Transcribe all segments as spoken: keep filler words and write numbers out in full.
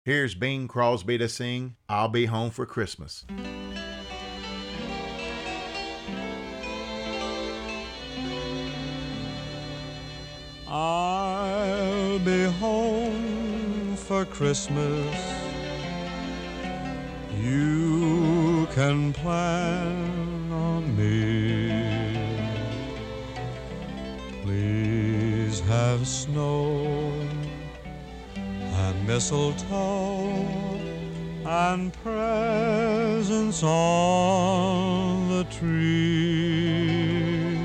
Here's Bing Crosby to sing I'll Be Home for Christmas. I'll be home for Christmas. You can plan on me. Please have snow and mistletoe and presents on the tree.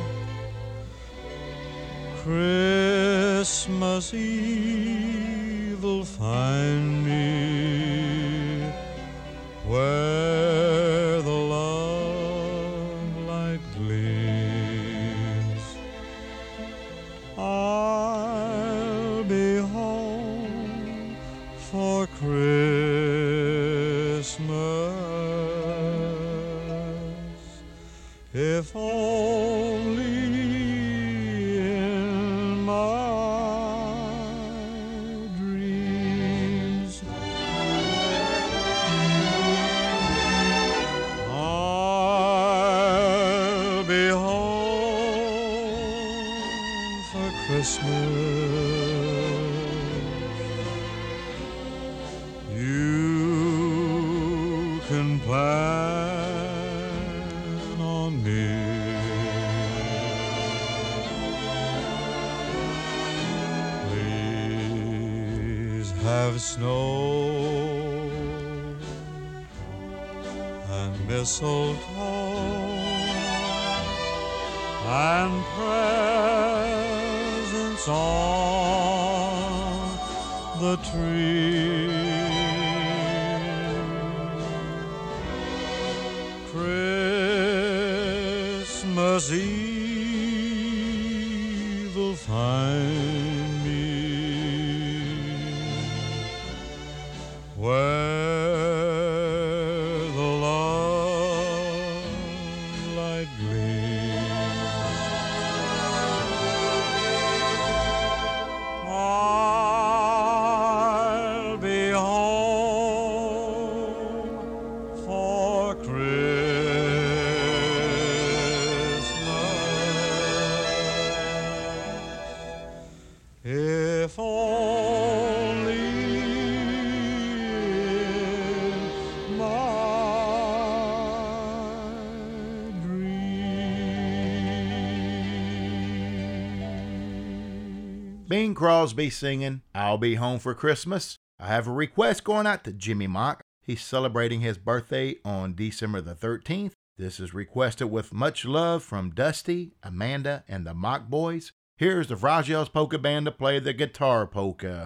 Christmas Eve will find me where the love light gleams. I'll be home for Christmas, if only in my dreams. I'll be home for Christmas. You can plan on me. Please have snow and mistletoe and presents on the tree. Christmas Eve will find me where the love light gleams. I'll be home for Christmas, if only in my dreams. Bing Crosby singing I'll Be Home for Christmas. I have a request going out to Jimmy Mock. He's celebrating his birthday on December the thirteenth. This is requested with much love from Dusty, Amanda, and the Mock Boys. Here's the Fragiles Polka Band to play the guitar polka.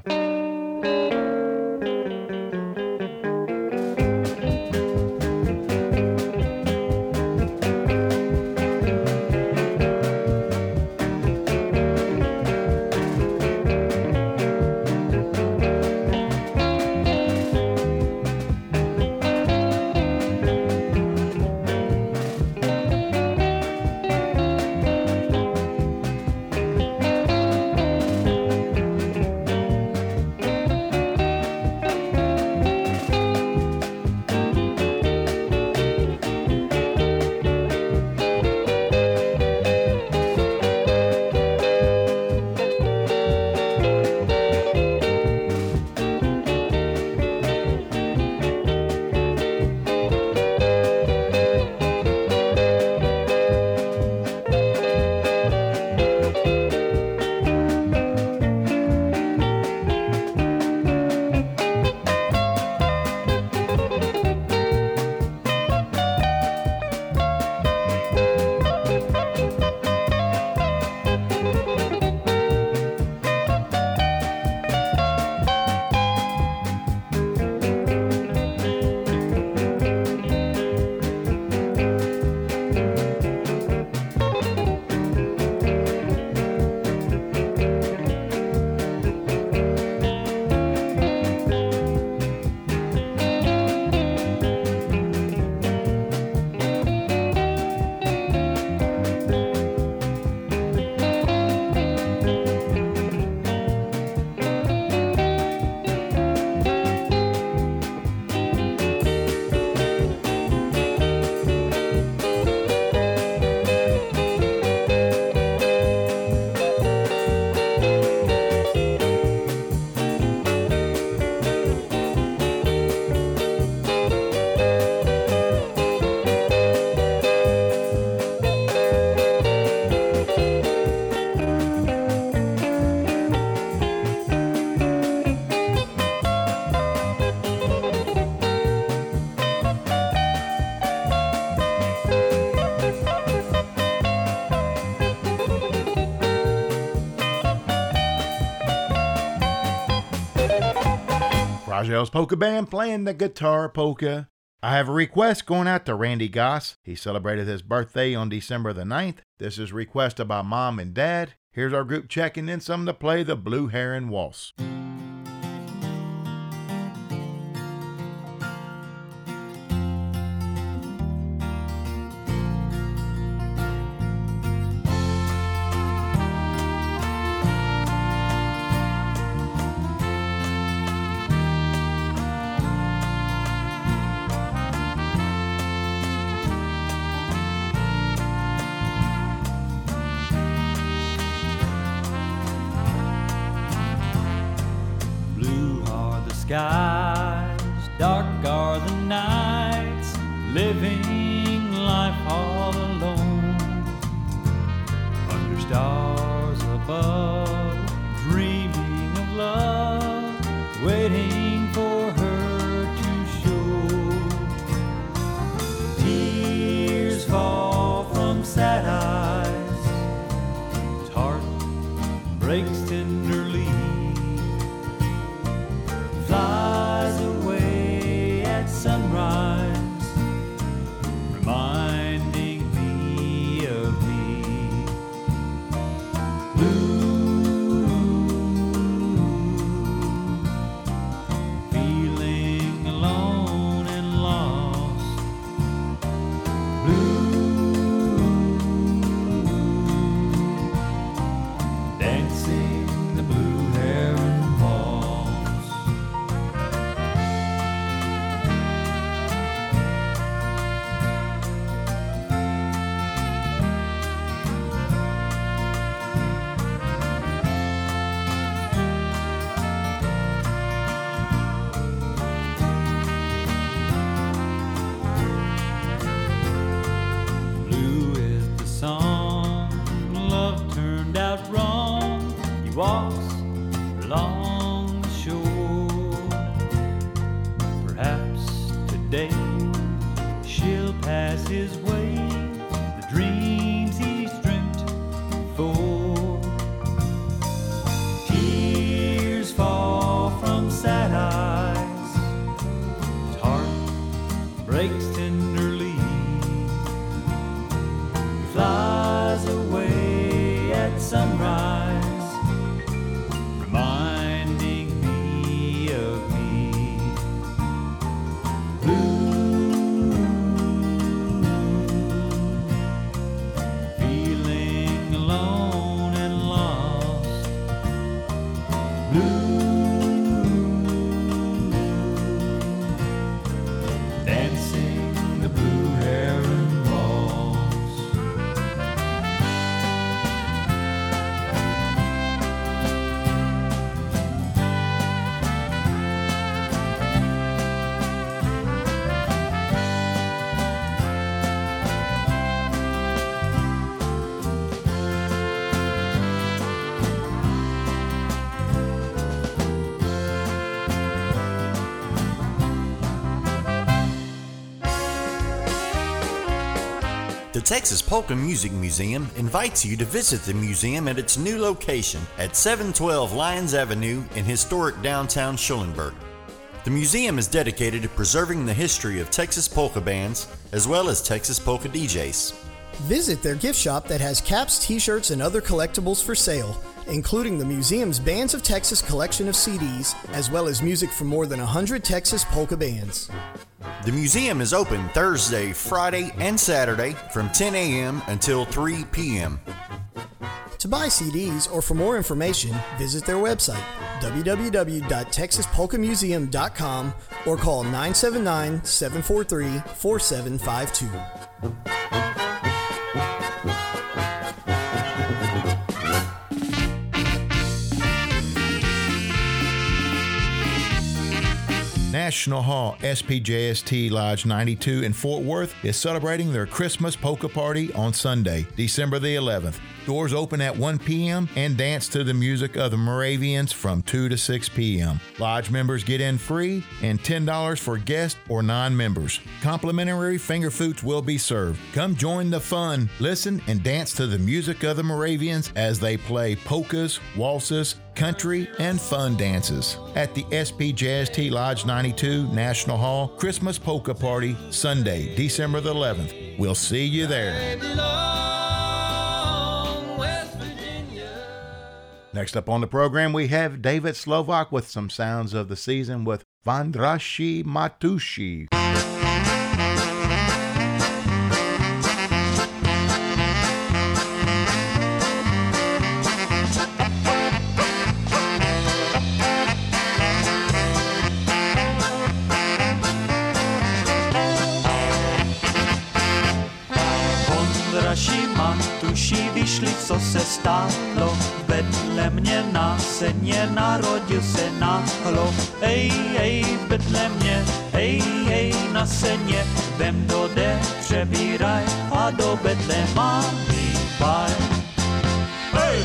Rajel's Polka Band playing the guitar polka. I have a request going out to Randy Goss. He celebrated his birthday on December the ninth. This is requested by Mom and Dad. Here's our group checking in some to play the Blue Heron Waltz. Skies, dark are the nights, living life all alone. Under stars above, dreaming of love, waiting for her to show. Tears fall from sad eyes, his heart breaks tenderly. Flies away at sunrise, reminding me of me. Blue, feeling alone and lost. Blue, dancing the blue heron waltz. Walks along the shore. Perhaps today she'll pass his way, the dreams he's dreamt before. Tears fall from sad eyes, his heart breaks tenderly. He flies away at sunrise, reminding me of me. Blue, feeling alone and lost. Blue, dancing the blue heron waltz. The Texas Polka Music Museum invites you to visit the museum at its new location at seven twelve Lyons Avenue in historic downtown Schulenburg. The museum is dedicated to preserving the history of Texas polka bands as well as Texas polka D Js. Visit their gift shop that has caps, t-shirts, and other collectibles for sale, including the museum's Bands of Texas collection of C Ds, as well as music from more than one hundred Texas polka bands. The museum is open Thursday, Friday, and Saturday from ten a.m. until three p.m. To buy C Ds or for more information, visit their website, w w w dot texas polka museum dot com, or call nine seven nine, seven four three, four seven five two. National Hall S P J S T Lodge ninety-two in Fort Worth is celebrating their Christmas polka party on Sunday, December the eleventh. Doors open at one p.m. and dance to the music of the Moravians from two to six p.m. Lodge members get in free and ten dollars for guests or non-members. Complimentary finger foods will be served. Come join the fun. Listen and dance to the music of the Moravians as they play polkas, waltzes, country, and fun dances at the S P Jazz T Lodge ninety-two National Hall Christmas Polka Party, Sunday, December the eleventh. We'll see you there. Next up on the program, we have David Slovak with some sounds of the season with Vandrashi Matushi. Matuši vyšli, co se stalo, v Betlémě na seně narodil se náhlo. Ej, ej, v Betlémě, ej, ej, na seně, vem do de, přebíraj a do Betléma hýbaj. Hej!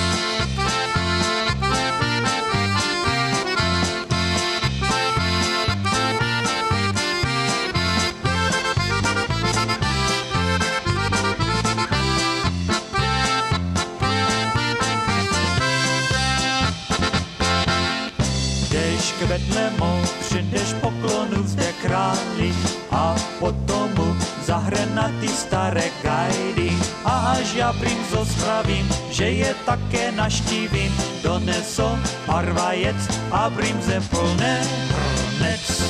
K Betlemu přijdeš poklonu zde králi a potom mu zahrenatý staré gajdy. A až já brýmzo spravím, že je také naštívím, doneso pár vajec a brýmze plné hrnec.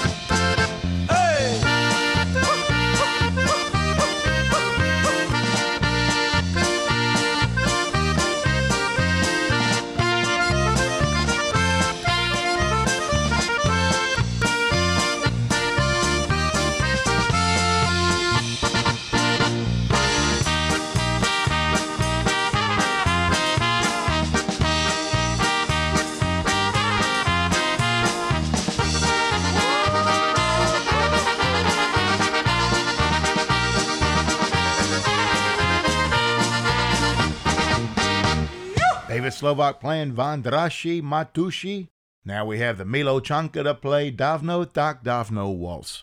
David Slovak playing Vandrashi Matushi. Now we have the Milo Chanka to play Davno Tak Davno Waltz.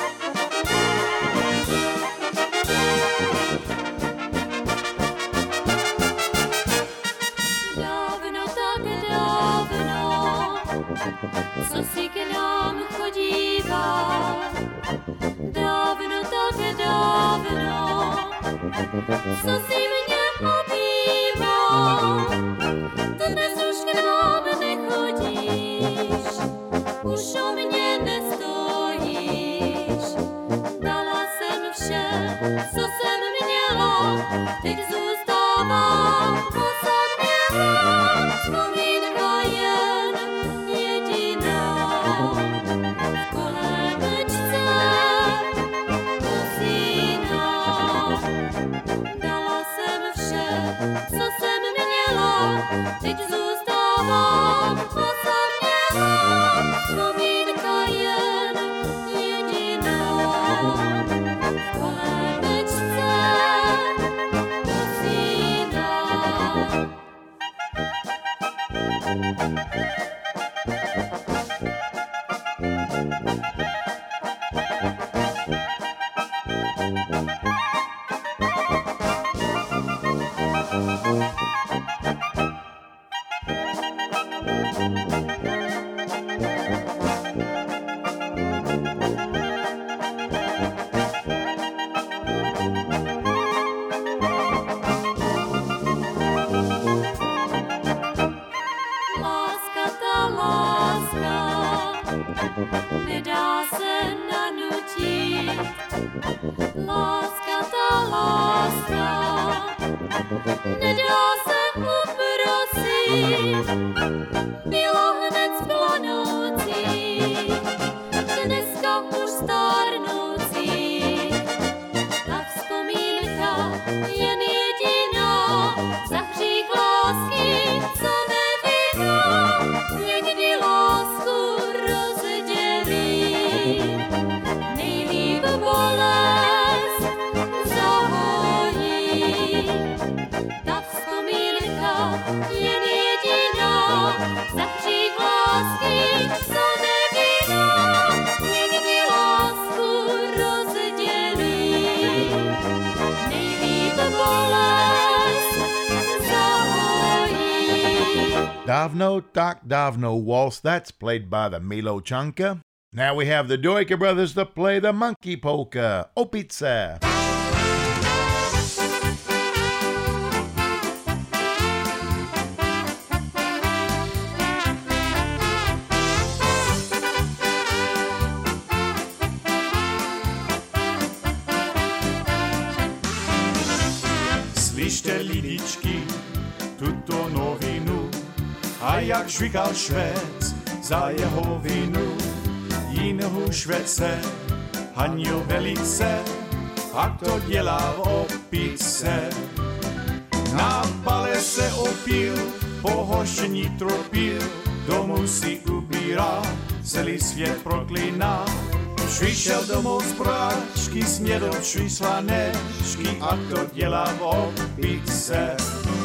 Dávno tak dávno, co si k nám chodíval. Dávno tak dávno, co si mě obýval. Dnes už k nám nechodíš, už o mě nestojíš. Dala jsem vše, co jsem měla, teď zůstávám osamělá. Vzpomínka jen jediná, v kolébečce usíná. Dala jsem vše, co jsem měla, teď zůstávám osamělá. Vzpomínka jen jediná, v kolébečce usíná. Láska, ta láska, nedá se nanutit. Láska, ta láska, nedá se uprosit. Byla hned splanoucí, dneska už stárnoucí. Ta vzpomínka jen jediná, za hřích lásky, co nevinná, někdy lásku rozdělí. Nejlíp bolest zahojí, ta vzpomínka Davno, tak Davno waltz. That's played by the Milo Chanka. Now we have the Dojka brothers to play the Monkey Polka. Opice. Slyšte lidičky, tuto novinu, a jak žvikal Švéc za jeho vinu, jiného Švéce hanil velice, a to dělá v opice. Na bale se opil, pohošení tropil, domů si ubírá, celý svět proklíná. Přišel domů z práčky, snědl tři slanečky, a to dělá v opice.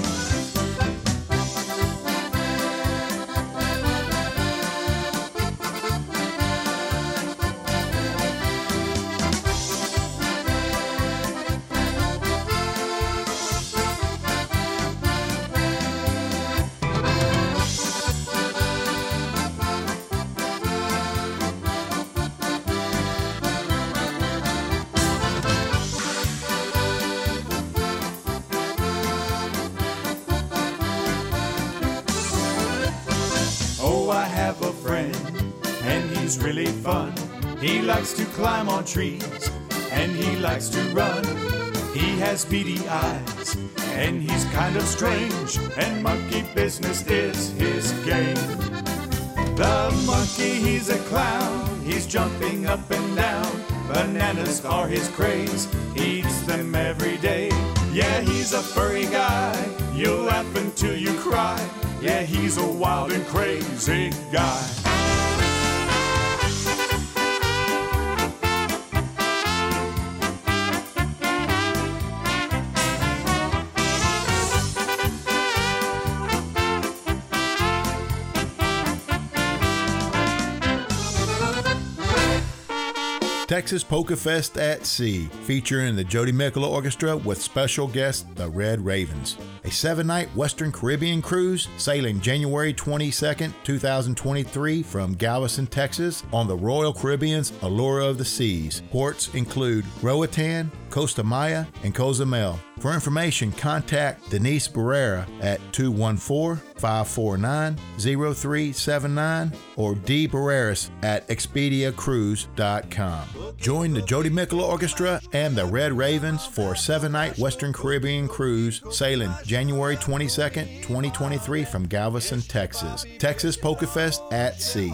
Really fun. He likes to climb on trees and he likes to run. He has beady eyes and he's kind of strange, and monkey business is his game. The monkey, he's a clown, he's jumping up and down. Bananas are his craze, he eats them every day. Yeah, he's a furry guy, you'll laugh until you cry. Yeah, he's a wild and crazy guy. Texas Polka Fest at Sea, featuring the Jody Mikula Orchestra with special guest the Red Ravens. A seven-night Western Caribbean cruise sailing January twenty-second, twenty twenty-three from Galveston, Texas on the Royal Caribbean's Allure of the Seas. Ports include Roatan, Costa Maya, and Cozumel. For information, contact Denise Barrera at two one four, five four nine, zero three seven nine or D. Barreras at expedia cruise dot com. Join the Jody Mikula Orchestra and the Red Ravens for a seven-night Western Caribbean cruise sailing January twenty-second, twenty twenty-three from Galveston, Texas. Texas Polka Fest at Sea.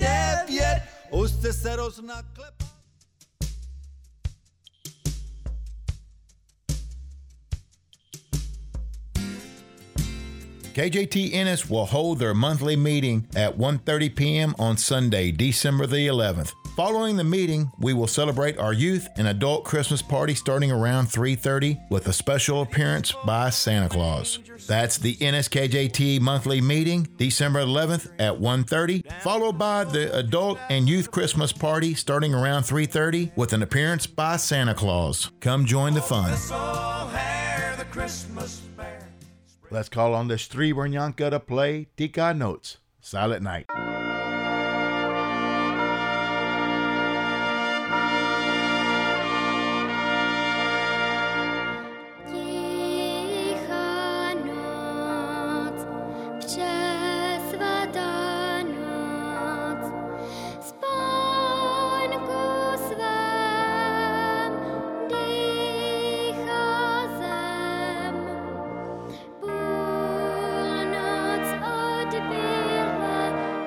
K J T Ennis will hold their monthly meeting at one thirty p.m. on Sunday, December the eleventh. Following the meeting, we will celebrate our youth and adult Christmas party starting around three thirty with a special appearance by Santa Claus. That's the Ennis K J T monthly meeting, December eleventh at one thirty, followed by the adult and youth Christmas party starting around three thirty with an appearance by Santa Claus. Come join the fun. Let's call on the Stribornyanka to play Tika Notes, Silent Night. Půlnoc odbyla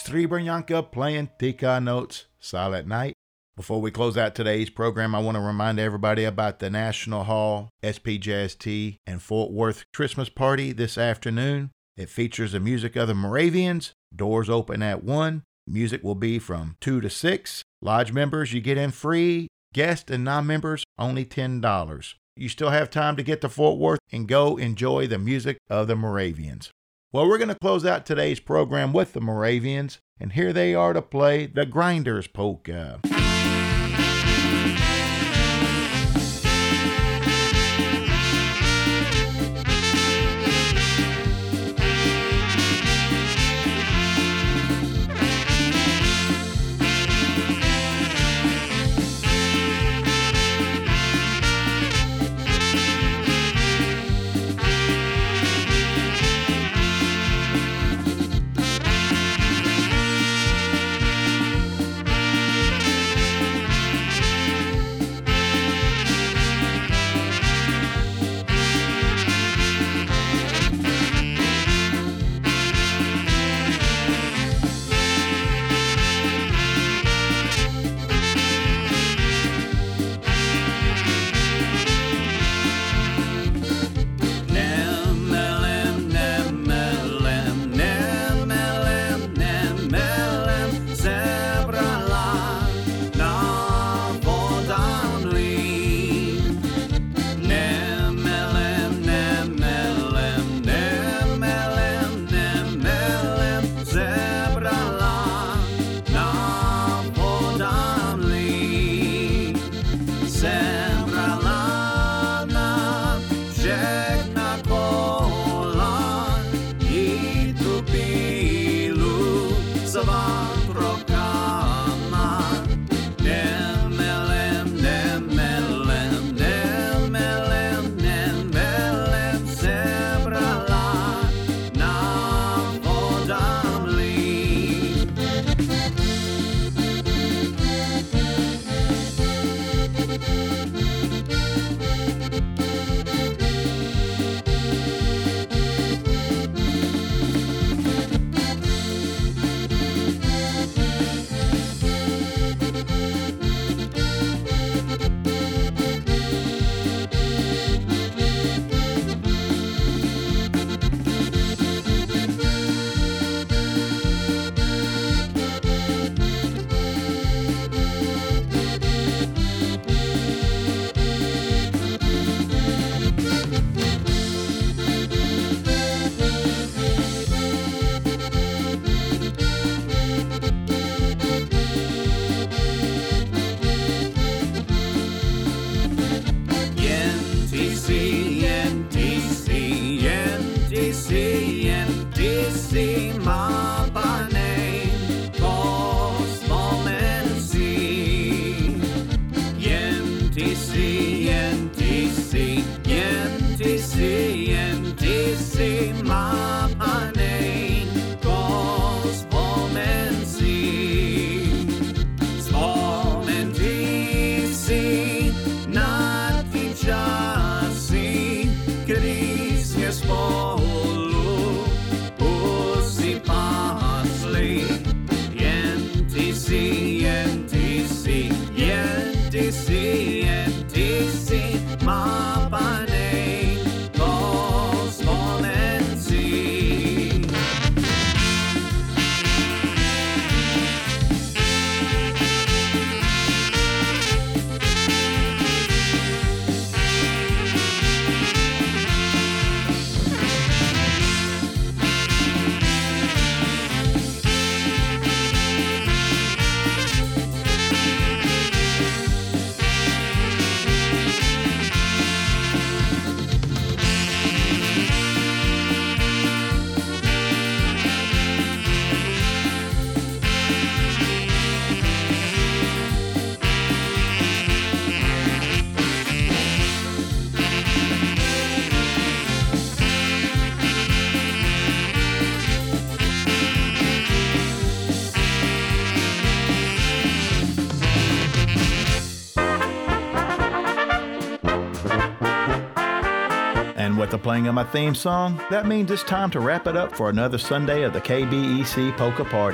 Srebrenyanka playing Tika Notes, Silent Night. Before we close out today's program, I want to remind everybody about the National Hall S P Jazz Tea and Fort Worth Christmas party this afternoon. It features the music of the Moravians. Doors open at one. Music will be from two to six. Lodge members, you get in free. Guests and non-members, only ten dollars. You still have time to get to Fort Worth and go enjoy the music of the Moravians. Well, we're going to close out today's program with the Moravians, and here they are to play the Grinders Polka. With the playing of my theme song, that means it's time to wrap it up for another Sunday of the K B E C Polka Party.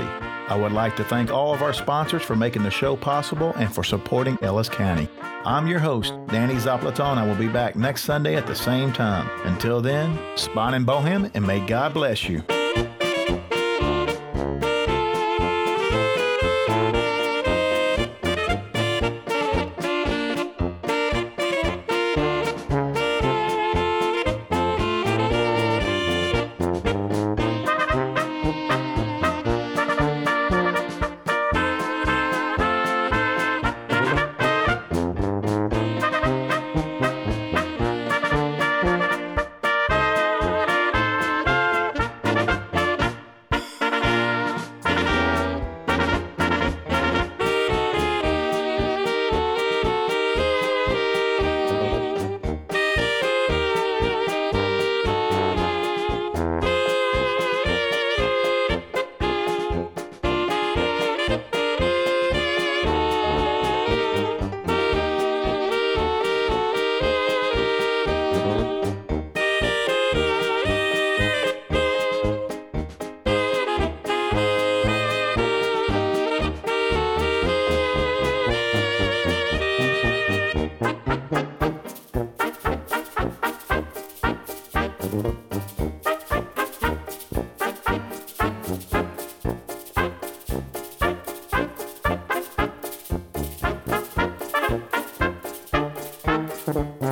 I would like to thank all of our sponsors for making the show possible and for supporting Ellis County. I'm your host, Danny Zaplaton. I will be back next Sunday at the same time. Until then, Spon and Bohem, and may God bless you. Thank you.